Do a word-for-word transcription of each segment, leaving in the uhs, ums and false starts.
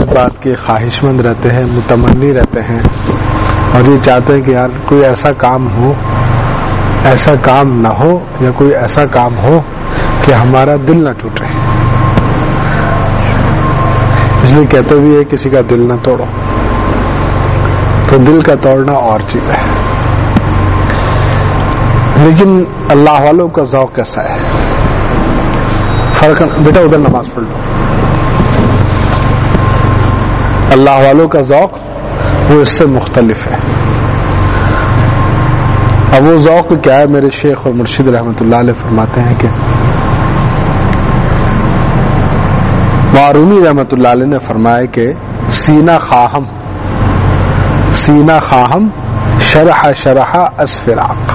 بات بات کے خواہش مند رہتے ہیں، متمنی رہتے ہیں، اور یہ چاہتے ہیں کہ یار کوئی ایسا کام ہو، ایسا کام نہ ہو، یا کوئی ایسا کام ہو کہ ہمارا دل نہ ٹوٹے. اس لیے کہتے بھی ہے کسی کا دل نہ توڑو. تو دل کا توڑنا اور چیز ہے. لیکن اللہ والوں کا ذوق کیسا ہے؟ فرق بیٹا ادھر نماز پڑھ لو. اللہ والوں کا ذوق وہ اس سے مختلف ہے. اب وہ ذوق کیا ہے؟ میرے شیخ اور مرشد رحمۃ اللہ علیہ فرماتے ہیں کہ معرومی رحمۃ اللہ علیہ نے فرمایا کہ سینہ خواہم سینہ خواہم شرح شرح اسفراق،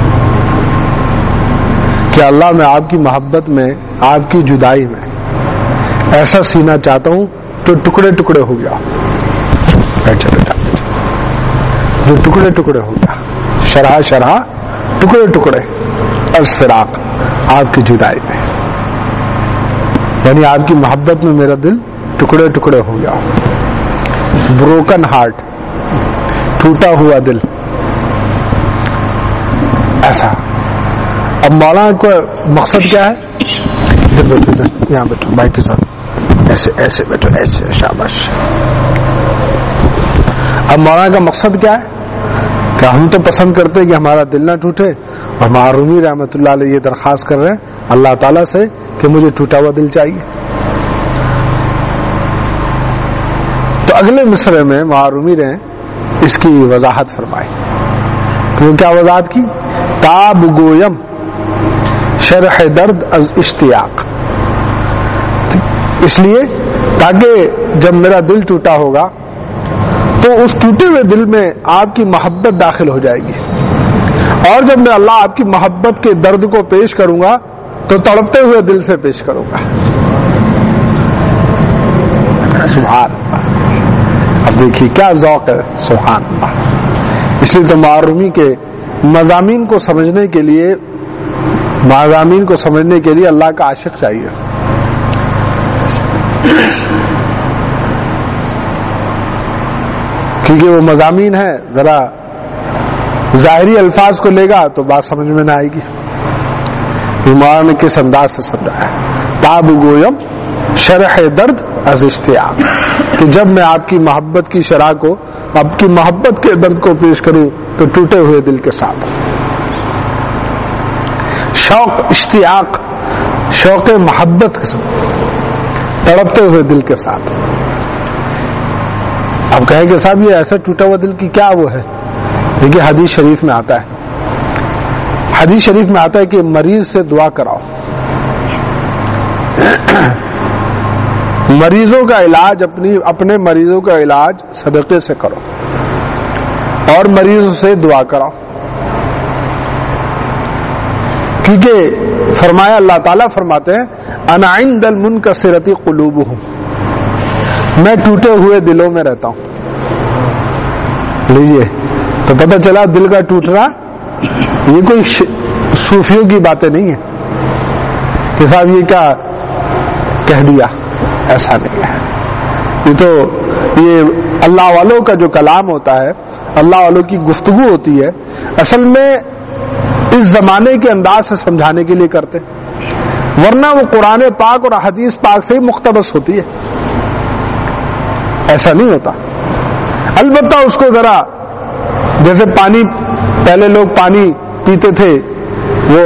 کہ اللہ میں آپ کی محبت میں، آپ کی جدائی میں ایسا سینہ چاہتا ہوں تو ٹکڑے ٹکڑے ہو گیا. بیٹھا بیٹا جو ٹکڑے ٹکڑے ہو گیا، شرح شرح ٹکڑے ٹکڑے اسفراق، آپ کی جدائی میں، یعنی آپ کی محبت میں میرا دل ٹکڑے ٹکڑے ہو گیا. بروکن ہارٹ، ٹوٹا ہوا دل، ایسا. اب مولانا کو مقصد کیا ہے؟ ادھر بیٹھو، ادھر یہاں بیٹھو بھائی کے ساتھ، ایسے ایسے بیٹھو، ایسے، شاباش. اب مولانا کا مقصد کیا ہے؟ کہ ہم تو پسند کرتے کہ ہمارا دل نہ ٹوٹے، اور معرومی رحمۃ اللہ علیہ یہ درخواست کر رہے ہیں اللہ تعالیٰ سے کہ مجھے ٹوٹا ہوا دل چاہیے. تو اگلے مصرعے میں معرومی نے اس کی وضاحت فرمائی. تو کیا وضاحت کی؟ تاب گویم شرح درد از اشتیاق. اس لیے تاکہ جب میرا دل ٹوٹا ہوگا تو اس ٹوٹے ہوئے دل میں آپ کی محبت داخل ہو جائے گی، اور جب میں اللہ آپ کی محبت کے درد کو پیش کروں گا تو تڑپتے ہوئے دل سے پیش کروں گا. سبحان اللہ. اب دیکھیے کیا ذوق ہے، سبحان اللہ. اس لیے تو معرومی کے مضامین کو سمجھنے کے لیے مضامین کو سمجھنے کے لیے اللہ کا عاشق چاہیے. کیونکہ وہ مضامین ہے، ذرا ظاہری الفاظ کو لے گا تو بات سمجھ میں نہ آئے گی. مولانا نے کس انداز سے سمجھایا؟ تاب گویم شرح درد از اشتیاق، کہ جب میں آپ کی محبت کی شرح کو، آپ کی محبت کے درد کو پیش کروں تو ٹوٹے ہوئے دل کے ساتھ. شوق، اشتیاق، شوق محبت کے ساتھ، تڑپتے ہوئے دل کے ساتھ. اب کہیں کہ صاحب یہ ایسا ٹوٹا ہوا دل کی کیا وہ ہے؟ دیکھیے حدیث شریف میں آتا ہے، حدیث شریف میں آتا ہے کہ مریض سے دعا کراؤ. مریضوں کا علاج، اپنی اپنے مریضوں کا علاج صدقے سے کرو، اور مریضوں سے دعا کراؤ. کیونکہ فرمایا، اللہ تعالیٰ فرماتے ہیں انا عند المنکسرۃ قلوبہم، میں ٹوٹے ہوئے دلوں میں رہتا ہوں. لیجیے تو پتہ چلا دل کا ٹوٹنا یہ کوئی صوفیوں کی باتیں نہیں ہے کہ صاحب یہ کیا کہہ دیا، ایسا نہیں ہے. یہ تو یہ اللہ والوں کا جو کلام ہوتا ہے، اللہ والوں کی گفتگو ہوتی ہے، اصل میں اس زمانے کے انداز سے سمجھانے کے لیے کرتے، ورنہ وہ قرآن پاک اور حدیث پاک سے ہی مقتبس ہوتی ہے. ایسا نہیں ہوتا. البتہ اس کو ذرا، جیسے پانی، پہلے لوگ پانی پیتے تھے وہ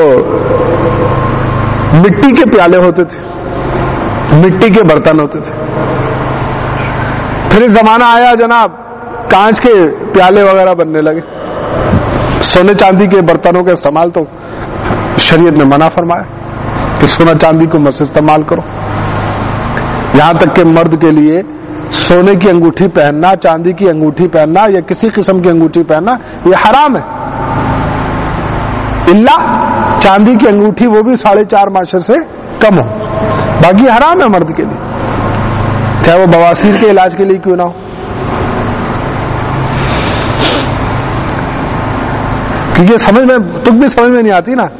مٹی کے پیالے ہوتے تھے، مٹی کے برتن ہوتے تھے. پھر ایک زمانہ آیا جناب کانچ کے پیالے وغیرہ بننے لگے. سونے چاندی کے برتنوں کا استعمال تو شریعت نے منع فرمایا کہ سونا چاندی کو مت استعمال کرو. یہاں تک کہ مرد کے لیے سونے کی انگوٹھی پہننا، چاندی کی انگوٹھی پہننا یا کسی قسم کی انگوٹھی پہننا یہ حرام ہے. اللہ چاندی کی انگوٹھی وہ بھی ساڑھے چار ماشے سے کم ہو، باقی حرام ہے مرد کے لیے، چاہے وہ بواسیر کے علاج کے لیے کیوں نہ ہو. کیونکہ سمجھ میں تک بھی سمجھ میں نہیں آتی نا،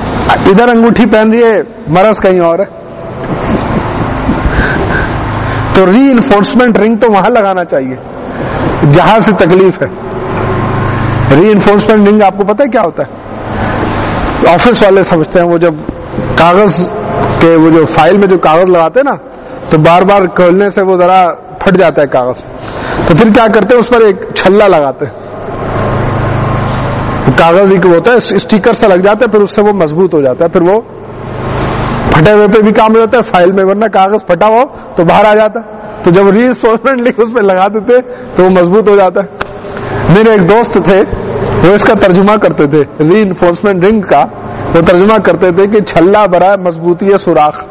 ادھر انگوٹھی پہن رہی ہے، مرض کہیں اور ہے. تو تو ری انفورسمنٹ رنگ تو وہاں لگانا چاہیے جہاں سے تکلیف ہے. ری انفورسمنٹ رنگ آپ کو پتہ ہے کیا ہوتا ہے؟ آفس والے سمجھتے ہیں وہ جب کاغذ کے وہ جو فائل میں جو کاغذ لگاتے ہیں نا تو بار بار کھولنے سے وہ ذرا پھٹ جاتا ہے کاغذ, تو پھر کیا کرتے ہیں اس پر ایک چھلا لگاتے ہیں, کاغذ ایک ہوتا ہے اسٹیکر سے لگ جاتا ہے, پھر اس سے وہ مضبوط ہو جاتا ہے, پھر وہ پھٹے ہوئے پہ بھی کام ہو جاتا ہے فائل میں, ورنہ کاغذ پھٹا ہو تو باہر آ جاتا ہے. تو جب ری انفورسمنٹ لنک اس پہ لگا دیتے تو وہ مضبوط ہو جاتا ہے. میرے ایک دوست تھے وہ اس کا ترجمہ کرتے تھے, ری انفورسمنٹ رنگ کا وہ ترجمہ کرتے تھے کہ چھلا برائے مضبوطی سوراخ.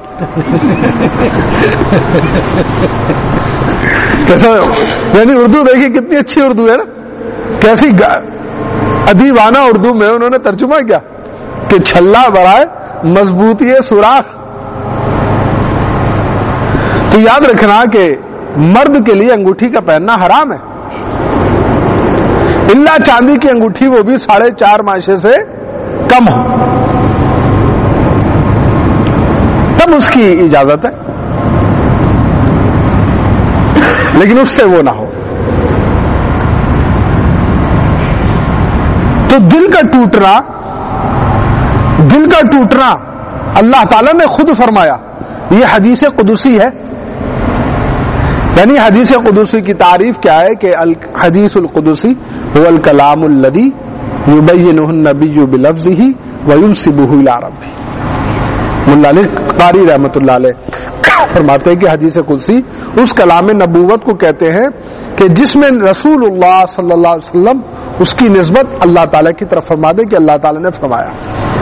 کیسا یعنی اردو دیکھیے کتنی اچھی اردو ہے نا, کیسی ادیبانہ اردو میں انہوں نے ترجمہ کیا کہ چھلا برائے مضبوطی سوراخ. تو یاد رکھنا کہ مرد کے لیے انگوٹھی کا پہننا حرام ہے, الا چاندی کی انگوٹھی وہ بھی ساڑھے چار ماشے سے کم ہو تب اس کی اجازت ہے, لیکن اس سے وہ نہ ہو. تو دل کا ٹوٹنا دل کا ٹوٹنا اللہ تعالیٰ نے خود فرمایا, یہ حدیث قدسی ہے. یعنی حدیث قدسی کی تعریف کیا ہے کہ حدیث القدسی هو الکلام الذی یبینہ النبی بلفظہ وینسبہ الی ربہ. مولا علی قاری رحمۃ اللہ علیہ فرماتے ہیں کہ حدیث قدسی اس کلام نبوت کو کہتے ہیں کہ جس میں رسول اللہ صلی اللہ علیہ وسلم اس کی نسبت اللہ تعالیٰ کی طرف فرما دے کہ اللہ تعالیٰ نے فرمایا.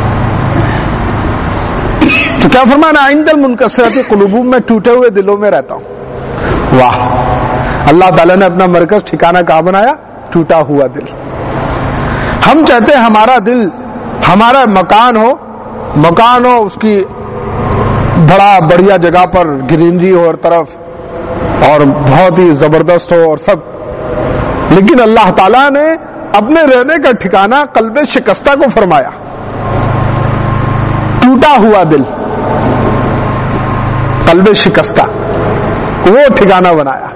تو کیا فرمانا, عند المنکسرۃ قلوبہم, میں ٹوٹے ہوئے دلوں میں رہتا ہوں. واہ, اللہ تعالیٰ نے اپنا مرکز ٹھکانہ کہاں بنایا؟ ٹوٹا ہوا دل. ہم چاہتے ہیں ہمارا دل ہمارا مکان ہو مکان ہو اس کی بڑا بڑھیا جگہ پر گرینری ہو ہر طرف اور بہت ہی زبردست ہو اور سب, لیکن اللہ تعالیٰ نے اپنے رہنے کا ٹھکانہ قلب شکستہ کو فرمایا. ٹوٹا ہوا دل, قلب شکستہ, وہ ٹھکانہ بنایا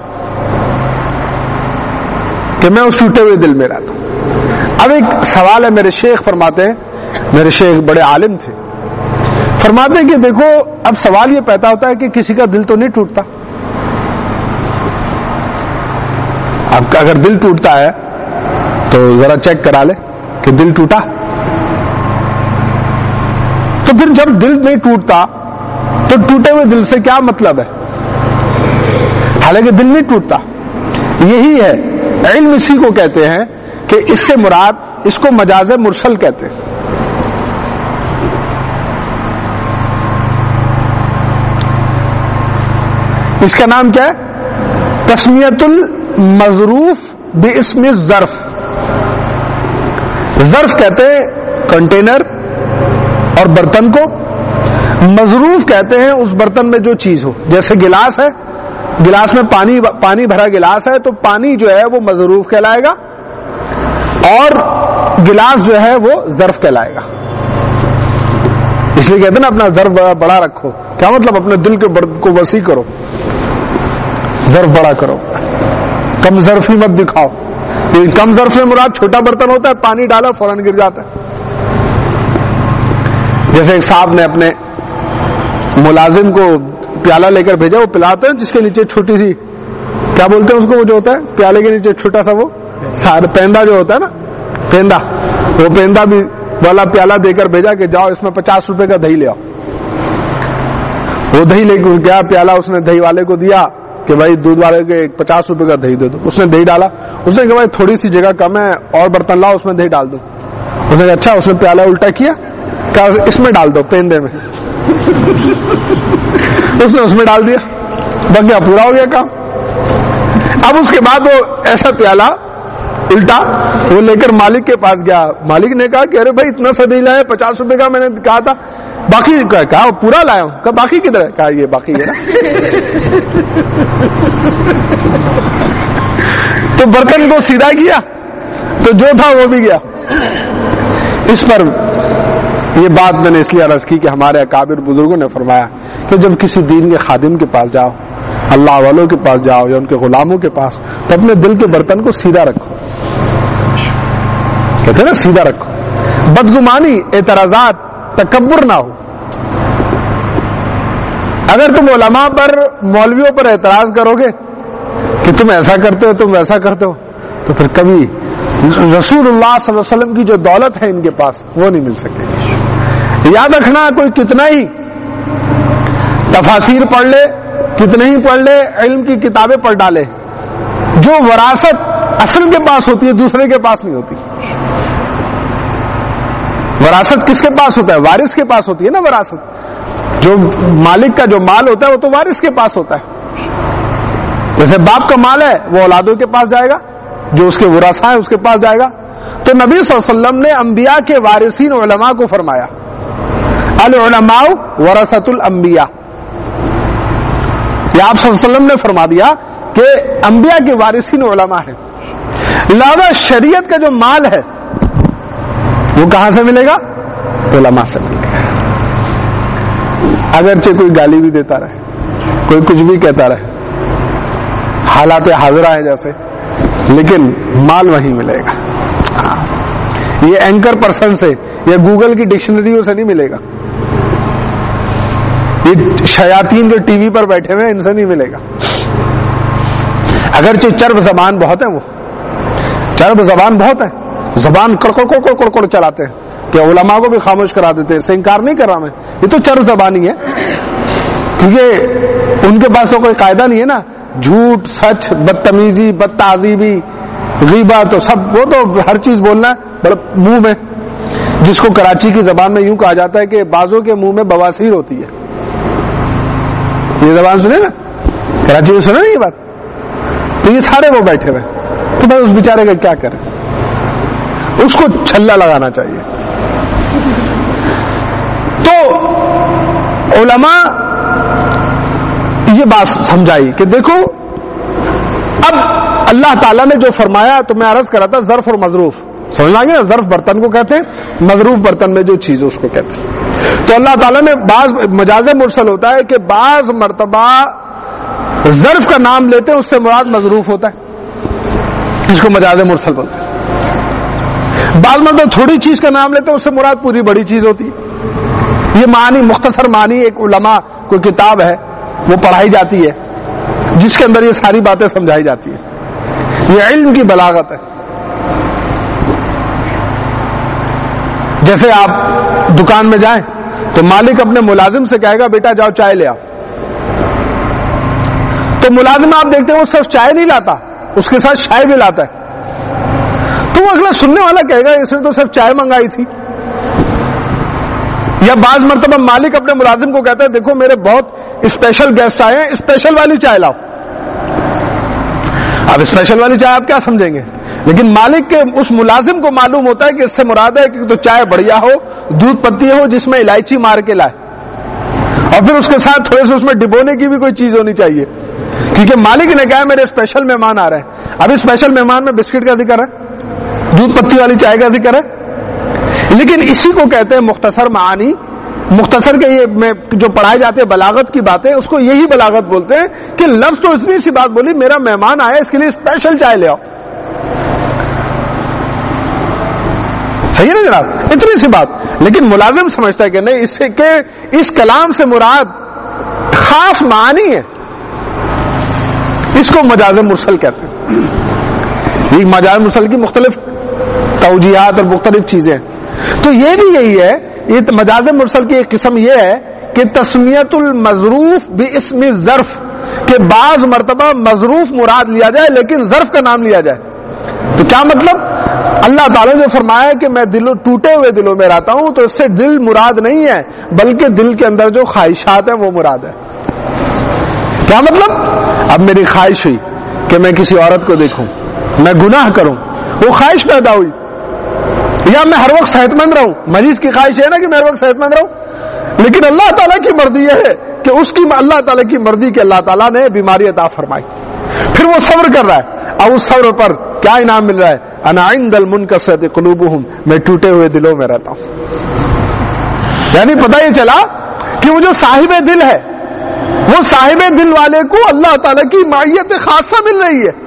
کہ میں اس ٹوٹے ہوئے دل میں رہتا ہوں. اب ایک سوال ہے, میرے شیخ فرماتے ہیں, میرے شیخ بڑے عالم تھے, فرماتے ہیں کہ دیکھو اب سوال یہ پیدا ہوتا ہے کہ کسی کا دل تو نہیں ٹوٹتا. اب اگر دل ٹوٹتا ہے تو ذرا چیک کرا لے کہ دل ٹوٹا. تو پھر جب دل نہیں ٹوٹتا تو ٹوٹے ہوئے دل سے کیا مطلب ہے؟ حالانکہ دل نہیں ٹوٹتا. یہی ہے علم, اسی کو کہتے ہیں کہ اس سے مراد, اس کو مجاز مرسل کہتے ہیں. اس کا نام کیا ہے؟ تسمیت المظروف باسم الظرف. ظرف کہتے ہیں کنٹینر اور برتن کو, مظروف کہتے ہیں اس برتن میں جو چیز ہو. جیسے گلاس ہے, گلاس میں پانی پانی بھرا گلاس ہے تو پانی جو ہے وہ مظروف کہلائے گا اور گلاس جو ہے وہ ظرف کہلائے گا. اس لیے کہتے ہیں نا اپنا ظرف بڑا, بڑا رکھو. کیا مطلب؟ اپنے دل کے برد کو وسیع کرو, ظرف بڑا کرو, کم ظرفی مت دکھاؤ. کم ظرف میں مراد چھوٹا برتن ہوتا ہے, پانی ڈالا فوراً گر جاتا ہے. جیسے ایک صاحب نے اپنے ملازم کو پیالہ لے کر بھیجا, وہ پلاتے ہیں جس کے نیچے چھوٹی سی, کیا بولتے ہیں اس کو, وہ جو ہوتا ہے پیالے کے نیچے چھوٹا سا وہ سار پیندا جو ہوتا ہے نا, پیندا, وہ پیندا بھی والا پیالہ دے کر بھیجا کہ جاؤ اس میں پچاس روپے کا دہی لے آؤ. وہ دہی لے کے گیا, پیالہ اس نے دہی والے کو دیا کہ بھائی دودھ والے کے پچاس روپے کا دہی دے دو. اس نے دہی ڈالا, اس نے کہا بھائی تھوڑی سی جگہ کم ہے اور برتن لاؤ اس میں دہی ڈال دو. اس نے کہا اچھا. اس نے پیالہ الٹا کیا, کہا اس میں ڈال دو پیندے میں. اس نے اس میں ڈال دیا, بس گیا, پورا ہو گیا کام. اب اس کے بعد وہ ایسا پیالہ الٹا وہ لے کر مالک کے پاس گیا. مالک نے کہا کہ ارے بھائی اتنا سا دہی لایا, پچاس روپے کا میں نے کہا تھا, باقی کہا پورا لایا ہوں. کہا باقی کدھر ہے؟ کہا یہ باقی ہے نا. تو برتن کو سیدھا کیا تو جو تھا وہ بھی گیا. اس پر یہ بات میں نے اس لیے عرض کی کہ ہمارے اکابر بزرگوں نے فرمایا کہ جب کسی دین کے خادم کے پاس جاؤ اللہ والوں کے پاس جاؤ یا ان کے غلاموں کے پاس تو اپنے دل کے برتن کو سیدھا رکھو. کہتے ہیں نا سیدھا رکھو. بدگمانی، اعتراضات، تکبر نہ ہو. اگر تم علماء پر، مولویوں پر اعتراض کرو گے کہ تم ایسا کرتے ہو، تم ویسا کرتے ہو، تو پھر کبھی رسول اللہ صلی اللہ علیہ وسلم کی جو دولت ہے ان کے پاس وہ نہیں مل سکے گی. یاد رکھنا، کوئی کتنا ہی تفاسیر پڑھ لے، کتنے ہی پڑھ لے، علم کی کتابیں پڑھ ڈالے، جو وراثت اصل کے پاس ہوتی ہے دوسرے کے پاس نہیں ہوتی. وراثت کس کے پاس ہوتا ہے؟ وارث کے پاس ہوتی ہے نا وراثت. جو مالک کا جو مال ہوتا ہے وہ تو وارث کے پاس ہوتا ہے. جیسے باپ کا مال ہے وہ اولادوں کے پاس جائے گا، جو اس کے ورثاء ہیں اس کے پاس جائے گا. تو نبی صلی اللہ علیہ وسلم نے انبیاء کے وارثین علماء کو فرمایا العلماء ورثۃ الانبیاء. یہ آپ صلی اللہ علیہ وسلم نے فرما دیا کہ انبیاء کے وارثین علماء ہیں. لہذا شریعت کا جو مال ہے وہ کہاں سے ملے گا؟ علماء سے ملے گا. اگرچہ کوئی گالی بھی دیتا رہے، کوئی کچھ بھی کہتا رہے، حالات حاضرہ ہیں جیسے، لیکن مال وہیں ملے گا. یہ اینکر پرسن سے یا گوگل کی ڈکشنریوں سے نہیں ملے گا. یہ شیاطین جو ٹی وی پر بیٹھے ہوئے ان سے نہیں ملے گا. اگرچہ چرب زبان بہت ہے، وہ چرب زبان بہت ہے، زبان کڑکڑ کڑکڑ کڑکڑ چلاتے ہیں کہ علماء کو بھی خاموش کرا دیتے ہیں. اس سے انکار نہیں کر رہا میں، یہ تو چرب زبانی ہے، کیونکہ ان کے پاس تو کوئی قاعدہ نہیں ہے نا. جھوٹ، سچ، بدتمیزی، بد تہذیبی، غیبت، تو سب وہ تو ہر چیز بولنا ہے بڑا منہ میں. جس کو کراچی کی زبان میں یوں کہا جاتا ہے کہ بازوں کے منہ میں بواسیر ہوتی ہے. یہ زبان سنے نا، کراچی میں سنے نا یہ بات. تو یہ سارے وہ بیٹھے ہوئے، تو بھائی اس بیچارے کا کیا کریں، اس کو چھلا لگانا چاہیے. تو علماء یہ بات سمجھائی کہ دیکھو اب اللہ تعالیٰ نے جو فرمایا، تو میں عرض کرا تھا ظرف اور مظروف سمجھ آ گیا نا. ظرف برتن کو کہتے ہیں، مظروف برتن میں جو چیز اس کو کہتے ہیں. تو اللہ تعالیٰ نے بعض مجاز مرسل ہوتا ہے کہ بعض مرتبہ ظرف کا نام لیتے ہیں اس سے مراد مظروف ہوتا ہے، جس کو مجاز مرسل بولتے ہیں. بعض مرتبہ تھوڑی چیز کا نام لیتے ہیں اس سے مراد پوری بڑی چیز ہوتی ہے. یہ معنی، مختصر معنی، ایک علماء کوئی کتاب ہے وہ پڑھائی جاتی ہے جس کے اندر یہ ساری باتیں سمجھائی جاتی ہیں. یہ علم کی بلاغت ہے. جیسے آپ دکان میں جائیں تو مالک اپنے ملازم سے کہے گا بیٹا جاؤ چائے لے آؤ. تو ملازم آپ دیکھتے ہیں وہ صرف چائے نہیں لاتا، اس کے ساتھ چائے بھی لاتا ہے. تو وہ اگلا سننے والا کہے گا اس نے تو صرف چائے منگائی تھی. یا بعض مرتبہ مالک اپنے ملازم کو کہتا ہے دیکھو میرے بہت اسپیشل گیسٹ آئے ہیں، اسپیشل والی چائے لاؤ. اب اسپیشل والی چائے آپ کیا سمجھیں گے، لیکن مالک کے اس ملازم کو معلوم ہوتا ہے کہ اس سے مراد ہے کہ تو چائے بڑھیا ہو، دودھ پتی ہو جس میں الائچی مار کے لائے، اور پھر اس کے ساتھ تھوڑے سے اس میں ڈبونے کی بھی کوئی چیز ہونی چاہیے، کیونکہ مالک نے کہا میرے اسپیشل مہمان آ رہے ہیں. اب اسپیشل مہمان میں بسکٹ کا ذکر ہے، دودھ پتی والی چائے کا ذکر ہے. لیکن اسی کو کہتے ہیں مختصر معانی. مختصر کے یہ میں جو پڑھائے جاتے ہیں بلاغت کی باتیں، اس کو یہی بلاغت بولتے ہیں کہ لفظ تو اتنی سی بات بولی میرا مہمان آیا اس کے لیے اسپیشل چائے لے آؤ. صحیح ہے نا جناب، اتنی سی بات. لیکن ملازم سمجھتا ہے کہ نہیں، اس سے کہ اس کلام سے مراد خاص معنی ہے، اس کو مجاز مرسل کہتے ہیں. یہ مجاز مرسل کی مختلف توجیہات اور مختلف چیزیں. تو یہ بھی یہی ہے، یہ مجاز مرسل کی ایک قسم یہ ہے کہ تسمیت المظروف باسم الظرف، کہ بعض مرتبہ مظروف مراد لیا جائے لیکن ظرف کا نام لیا جائے. تو کیا مطلب، اللہ تعالیٰ نے فرمایا کہ میں دلوں ٹوٹے ہوئے دلوں میں رہتا ہوں، تو اس سے دل مراد نہیں ہے بلکہ دل کے اندر جو خواہشات ہیں وہ مراد ہے. کیا مطلب، اب میری خواہش ہوئی کہ میں کسی عورت کو دیکھوں، میں گناہ کروں، وہ خواہش پیدا ہوئی. یا میں ہر وقت صحت مند رہوں، مریض کی خواہش ہے نا کہ میں ہر وقت صحت مند رہوں، لیکن اللہ تعالیٰ کی مرضی یہ ہے کہ اس کی اللہ تعالیٰ کی مرضی کہ اللہ تعالیٰ نے بیماری عطا فرمائی، پھر وہ صبر کر رہا ہے، اور اس صبر پر کیا انعام مل رہا ہے، انا عند المنکسرۃ قلوبہم، میں ٹوٹے ہوئے دلوں میں رہتا ہوں. یعنی پتہ یہ چلا کہ وہ جو صاحب دل ہے وہ صاحب دل والے کو اللہ تعالیٰ کی معیت خاصہ مل رہی ہے.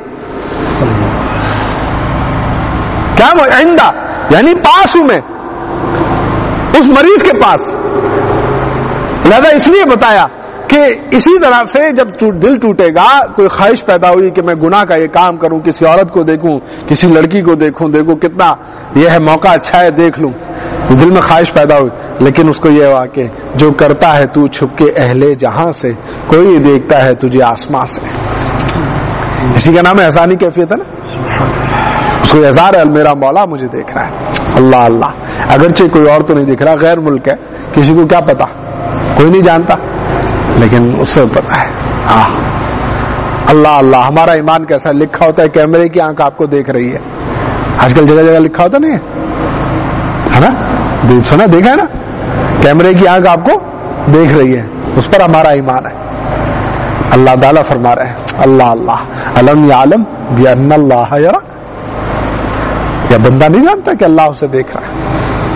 کیا عندہ یعنی پاس ہوں میں اس مریض کے پاس. لہذا اس لیے بتایا کہ اسی طرح سے جب دل ٹوٹے گا, کوئی خواہش پیدا ہوئی کہ میں گناہ کا یہ کام کروں, کسی عورت کو دیکھوں, کسی لڑکی کو دیکھوں, دیکھو کتنا یہ ہے موقع اچھا ہے دیکھ لوں, دل میں خواہش پیدا ہوئی, لیکن اس کو یہ ہوا کہ جو کرتا ہے تو چھپ کے اہل جہاں سے, کوئی دیکھتا ہے تجھے آسمان سے. اسی کا نام احسانی کیفیت ہے نا. اس کو اظہار ہے میرا مولا مجھے دیکھ رہا ہے, اللہ اللہ. اگرچہ کوئی اور تو نہیں دیکھ رہا, غیر ملک ہے, کسی کو کیا پتا, کوئی نہیں جانتا, لیکن اس سے پتا ہے. ہاں اللہ اللہ. ہمارا ایمان کیسا لکھا ہوتا ہے, کیمرے کی آنکھ آپ کو دیکھ رہی ہے. آج کل جگہ جگہ لکھا ہوتا نہیں ہے نا, سنا دیکھا ہے نا, کیمرے کی آنکھ آپ کو دیکھ رہی ہے, اس پر ہمارا ایمان ہے. اللہ تعالیٰ فرما رہے ہیں اللہ اللہ علم یعلم بأن اللہ یرا, یا بندہ نہیں جانتا کہ اللہ اسے دیکھ رہا ہے.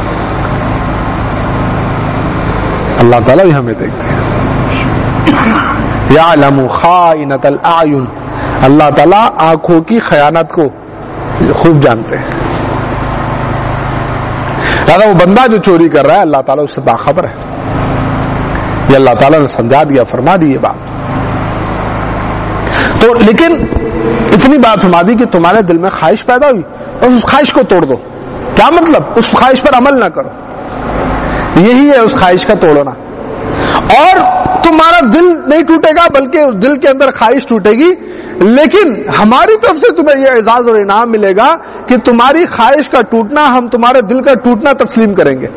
اللہ تعالیٰ بھی ہمیں دیکھتے ہیں. یعلم خائنۃ الاعین, اللہ تعالیٰ آنکھوں کی خیانت کو خوب جانتے ہیں. دادا وہ بندہ جو چوری کر رہا ہے اللہ تعالیٰ اس سے باخبر ہے. یہ اللہ تعالیٰ نے سمجھا دیا, فرما دی یہ بات. تو لیکن اتنی بات فرما دی کہ تمہارے دل میں خواہش پیدا ہوئی اور اس خواہش کو توڑ دو. کیا مطلب, اس خواہش پر عمل نہ کرو, یہی ہے اس خواہش کا توڑنا. اور تمہارا دل نہیں ٹوٹے گا بلکہ اس دل کے اندر خواہش ٹوٹے گی, لیکن ہماری طرف سے تمہیں یہ اعزاز اور انعام ملے گا کہ تمہاری خواہش کا ٹوٹنا ہم تمہارے دل کا ٹوٹنا تسلیم کریں گے.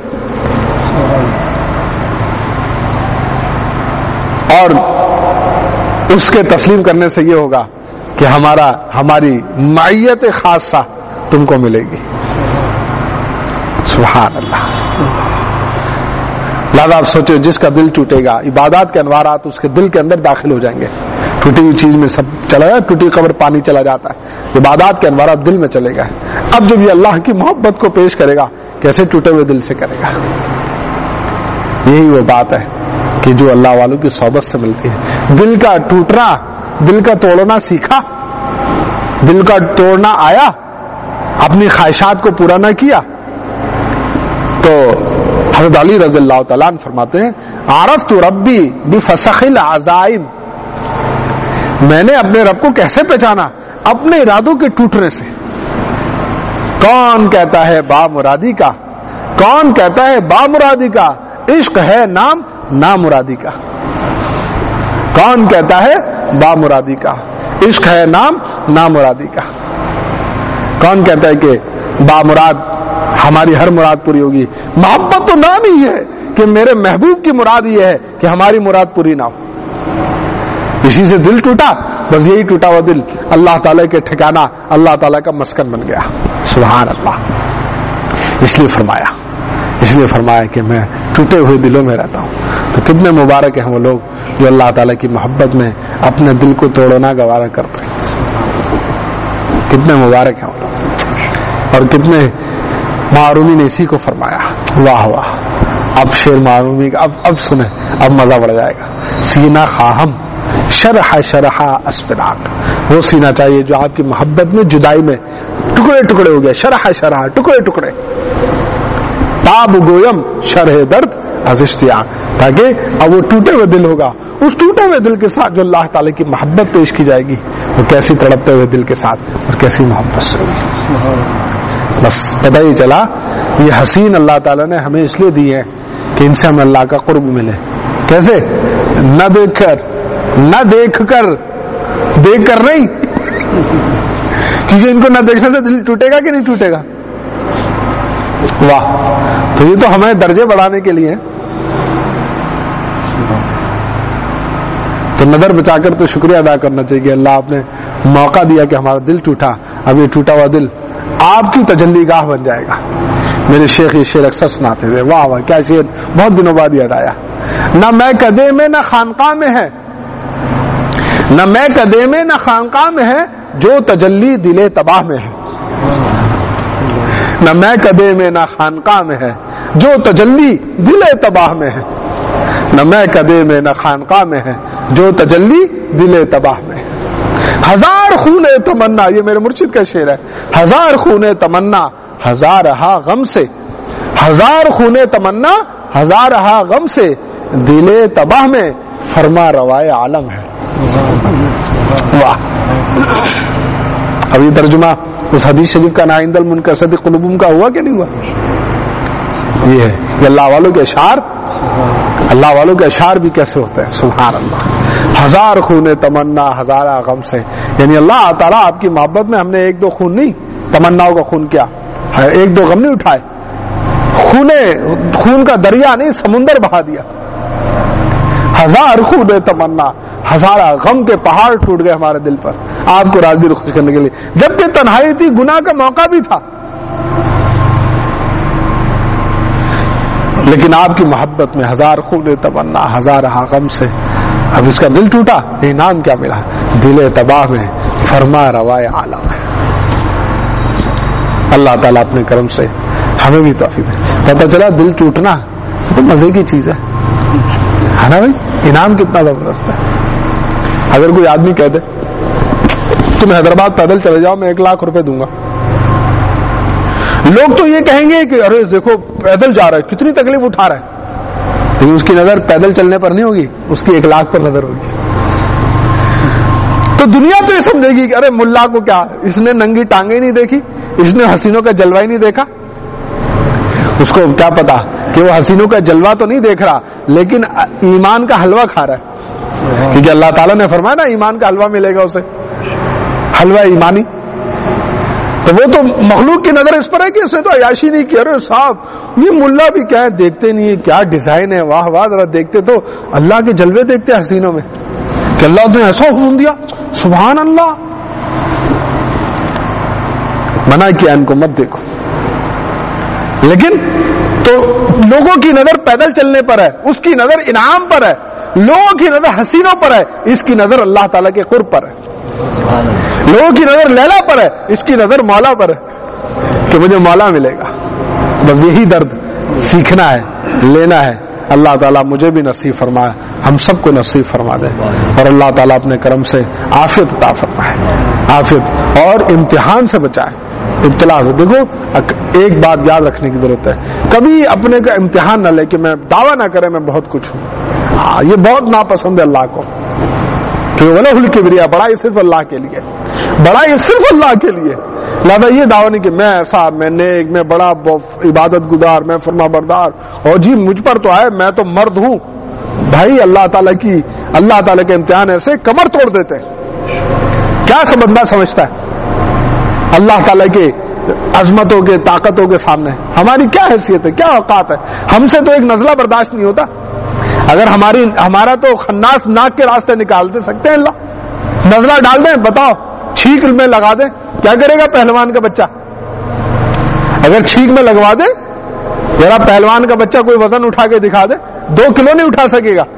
اور اس کے تسلیم کرنے سے یہ ہوگا کہ ہمارا ہماری معیت خاصہ تم کو ملے گی. سبحان اللہ. لہذا آپ سوچو, جس کا دل ٹوٹے گا عبادات کے انوارات اس کے دل کے اندر داخل ہو جائیں گے. ٹوٹی ہوئی چیز میں سب چلا جائے, ٹوٹی قبر پانی چلا جاتا ہے, عبادات کے انوارات دل میں چلے گا. اب جب یہ اللہ کی محبت کو پیش کرے گا کیسے ٹوٹے ہوئے دل سے کرے گا. یہی وہ بات ہے کہ جو اللہ والوں کی صحبت سے ملتی ہے. دل کا ٹوٹنا, دل کا توڑنا سیکھا, دل کا توڑنا آیا, اپنی خواہشات کو پورا نہ کیا, تو حضرت علی رضی اللہ تعالیٰ عنہ فرماتے ہیں عرفت ربی بفسخ العزائم, میں نے اپنے رب کو کیسے پہچانا, اپنے ارادوں کے ٹوٹنے سے. کون کہتا ہے با مرادی کا, کون کہتا ہے با مرادی کا, عشق ہے نام نامرادی کا. کون کہتا ہے با مرادی کا, عشق ہے نام نامرادی کا. کون کہتا ہے کہ با مراد ہماری ہر مراد پوری ہوگی. محبت تو نام ہی ہے کہ میرے محبوب کی مراد یہ ہے کہ ہماری مراد پوری نہ ہو. اسی سے دل ٹوٹا, بس یہی ٹوٹا ہوا دل اللہ تعالیٰ کے ٹھکانہ, اللہ تعالیٰ کا مسکن بن گیا. سبحان اللہ. اس لیے فرمایا اس لیے فرمایا کہ میں ٹوٹے ہوئے دلوں میں رہتا ہوں. تو کتنے مبارک ہیں وہ لوگ جو اللہ تعالیٰ کی محبت میں اپنے دل کو توڑنا گوارا کرتے ہیں. کتنے مبارک ہیں وہ لوگ. اور کتنے معرومی نے اسی کو فرمایا. واہ واہ. اب شیر معرومی کا اب اب سنیں, اب مزہ بڑھ جائے گا. سینہ خواہم شرح شرح اسفراق, وہ سینہ چاہیے جو آپ کی محبت میں جدائی میں ٹکڑے ٹکڑے ہو گیا. شرح شرح ٹکڑے ٹکڑے. تاب گویم شرح درد از اشتیاق, تاکہ اب وہ ٹوٹے ہوئے دل ہوگا, اس ٹوٹے ہوئے دل کے ساتھ جو اللہ تعالیٰ کی محبت پیش کی جائے گی وہ کیسی تڑپتے ہوئے دل کے ساتھ اور کیسی محبت سے. بس پتہ ہی چلا یہ حسین اللہ تعالیٰ نے ہمیں اس لیے دی ہے کہ ان سے ہمیں اللہ کا قرب ملے. کیسے؟ نہ دیکھ کر, نہ دیکھ کر, دیکھ کر نہیں, کیونکہ ان کو نہ دیکھنے سے دل ٹوٹے گا کہ نہیں ٹوٹے گا. واہ. تو یہ تو ہمیں درجے بڑھانے کے لیے, تو نظر بچا کر تو شکریہ ادا کرنا چاہیے کہ اللہ آپ نے موقع دیا کہ ہمارا دل ٹوٹا, اب یہ ٹوٹا ہوا دل آپ کی تجلی گاہ بن جائے گا. میرے شیخ یہ شعر اکثر سناتے تھے. واہ واہ کیا شعر, بہت دنوں بعد یاد آیا. نہ میں کدے میں نہ خانقاہ میں ہے, نہ میں کدے میں نہ خانقاہ میں ہے, جو تجلی دل تباہ میں ہے. نہ میں کدے میں نہ خانقاہ میں ہے, جو تجلی دل تباہ میں ہے. نہ میں کدے میں نہ خانقاہ میں ہے, جو تجلی دل تباہ میں. ہزار خون تمنا، یہ میرے مرشد کا شعر ہے. ہزار خون تمنا ہزار ہا غم سے، ہزار خون تمنا ہزار ہا غم سے، دل تباہ میں فرما روائے عالم ہے. واہ. ابھی ترجمہ اس حدیث شریف کا نائند المنکسرۃ قلوبہم کا ہوا کہ نہیں ہوا؟ یہ ہے کہ اللہ والوں کے اشعار، اللہ والوں کے اشعار بھی کیسے ہوتے ہیں. سبحان اللہ. ہزار خون تمنا ہزارہ غم سے، یعنی اللہ تعالیٰ آپ کی محبت میں ہم نے ایک دو خون نہیں، تمناؤں کا خون کیا، ایک دو غم نہیں اٹھائے، خون خون کا دریا نہیں سمندر بہا دیا. ہزار خون تمنا ہزارہ غم کے پہاڑ ٹوٹ گئے ہمارے دل پر آپ کو راضی خوش کرنے کے لیے، جبکہ تنہائی تھی، گناہ کا موقع بھی تھا، لیکن آپ کی محبت میں ہزار خون تمنا ہزار غم سے. اب اس کا دل ٹوٹا، انعام کیا ملا؟ دل تباہ میں فرما روائے عالم ہے. اللہ تعالیٰ اپنے کرم سے ہمیں بھی توفیق دے. پتہ چلا دل ٹوٹنا تو مزے کی چیز ہے نا بھائی. انعام کتنا زبردست ہے. اگر کوئی آدمی کہہ دے تم حیدرآباد پیدل چلے جاؤ میں ایک لاکھ روپے دوں گا، لوگ تو یہ کہیں گے کہ ارے دیکھو پیدل جا رہا ہے کتنی تکلیف اٹھا رہا ہے، لیکن اس کی نظر پیدل چلنے پر نہیں ہوگی، اس کی ایک لاکھ پر نظر ہوگی. تو دنیا تو یہ سمجھے گی کہ ارے ملا کو کیا، اس نے ننگی ٹانگیں نہیں دیکھی، اس نے حسینوں کا جلوہ ہی نہیں دیکھا. اس کو کیا پتا کہ وہ حسینوں کا جلوہ تو نہیں دیکھ رہا لیکن ایمان کا حلوہ کھا رہا ہے، کیونکہ اللہ تعالیٰ نے فرمایا نا ایمان کا حلوہ ملے گا اسے، حلوہ ایمانی. تو وہ تو مخلوق کی نظر اس پر ہے کہ اس نے تو عیاشی نہیں کی، ارے صاحب یہ ملا بھی کیا ہے دیکھتے نہیں ہے، کیا ڈیزائن ہے، واہ واہ، ذرا دیکھتے تو اللہ کے جلوے دیکھتے حسینوں میں کہ اللہ نے ایسا حکم دیا، سبحان اللہ. منع کیا ان کو مت دیکھو، لیکن تو لوگوں کی نظر پیدل چلنے پر ہے، اس کی نظر انعام پر ہے، لوگوں کی نظر حسینوں پر ہے، اس کی نظر اللہ تعالیٰ کے قرب پر ہے. لوگوں کی نظر لیلا پر ہے، اس کی نظر مولا پر ہے کہ مجھے مولا ملے گا. بس یہی درد سیکھنا ہے، لینا ہے. اللہ تعالیٰ مجھے بھی نصیب فرمائے، ہم سب کو نصیب فرما دے، اور اللہ تعالیٰ اپنے کرم سے عافیت عطا فرمائے، عافیت اور امتحان سے بچائے، ابتلا سے. دیکھو ایک بات یاد رکھنے کی ضرورت ہے، کبھی اپنے کا امتحان نہ لے کہ میں دعویٰ نہ کرے میں بہت کچھ ہوں. یہ بہت ناپسند ہے اللہ کو کہ وَلَهُ الْكِبْرِيَاءُ، بڑا یہ صرف اللہ کے لیے، بڑا یہ صرف اللہ کے لیے. لہذا یہ دعویٰ نہیں کہ میں ایسا، میں نیک، میں بڑا عبادت گزار، میں فرما بردار، اور جی مجھ پر تو آئے میں تو مرد ہوں. بھائی اللہ تعالیٰ کی اللہ تعالیٰ کے امتحان ایسے کمر توڑ دیتے ہیں. کیا سب بندہ سمجھتا ہے اللہ تعالیٰ کے عظمتوں کے طاقتوں کے سامنے ہماری کیا حیثیت ہے، کیا اوقات ہے؟ ہم سے تو ایک نزلہ برداشت نہیں ہوتا. اگر ہماری ہمارا تو خناس ناک کے راستے نکال دے سکتے ہیں اللہ، نزلہ ڈال دیں، بتاؤ چھینک میں لگا دیں، کیا کرے گا پہلوان کا بچہ؟ اگر چھینک میں لگوا دے ذرا پہلوان کا بچہ کوئی وزن اٹھا کے دکھا دے، دو کلو نہیں اٹھا سکے گا.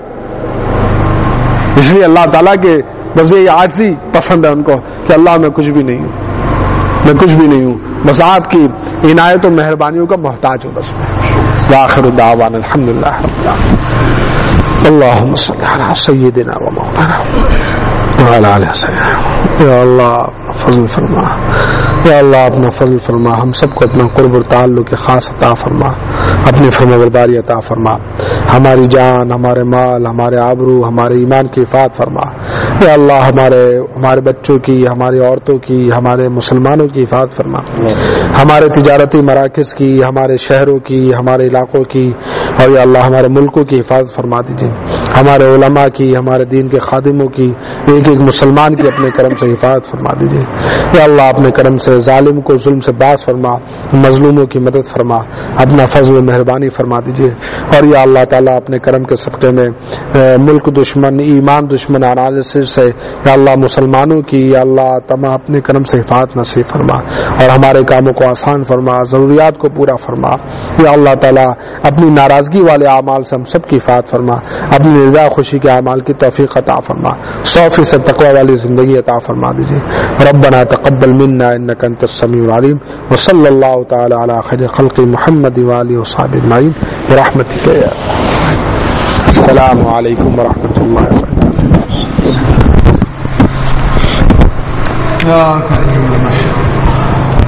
اس لیے اللہ تعالیٰ کے بس یہ عاجزی پسند ہے ان کو کہ اللہ میں کچھ بھی نہیں ہوں، میں کچھ بھی نہیں ہوں، بس آپ کی عنایت و مہربانیوں کا محتاج ہوں. بس وآخر دعوانا الحمدللہ رب العالمین. اللہم صلی علی سیدنا و مولانا وعلی آلہ وصحبہ. یا اللہ فضل فرما، یا اللہ اپنا فضل فرما، ہم سب کو اپنا قرب اور تعلق خاص عطا فرما، اپنی فرمانبرداری عطا فرما، ہماری جان، ہمارے مال، ہمارے آبرو، ہمارے ایمان کی حفاظت فرما. یا اللہ ہمارے ہمارے بچوں کی، ہماری عورتوں کی، ہمارے مسلمانوں کی حفاظت فرما، ہمارے تجارتی مراکز کی، ہمارے شہروں کی، ہمارے علاقوں کی، اور یا اللہ ہمارے ملکوں کی حفاظت فرما دیجیے. ہمارے علماء کی، ہمارے دین کے خادموں کی، ایک ایک مسلمان کی اپنے کرم سے حفاظت فرما دیجیے. یا اللہ اپنے کرم سے ظالم کو ظلم سے باز فرما، مظلوموں کی مدد فرما، اپنا فضل و مہربانی فرما دیجیے. اور یا اللہ تعالیٰ اپنے کرم کے صدقے میں ملک دشمن، ایمان دشمن انالیسس سے یا اللہ مسلمانوں کی یا اللہ تمام اپنے کرم سے حفاظت نصیب فرما، اور ہمارے کاموں کو آسان فرما، ضروریات کو پورا فرما. یا اللہ تعالیٰ اپنی ناراضگی والے اعمال سے ہم سب کی حفاظت فرما، اپنی رضا خوشی کے اعمال کی توفیق عطا فرما، سو فیصد تقوی والی زندگی عطا فرما دیجیے. ربنا تقبل منا انك انت السميع العليم، وصلى الله تعالى على خير خلق محمد وآله وصحبه اجمعين برحمتك يا. السلام علیکم ورحمۃ اللہ وبرکاتہ. آخر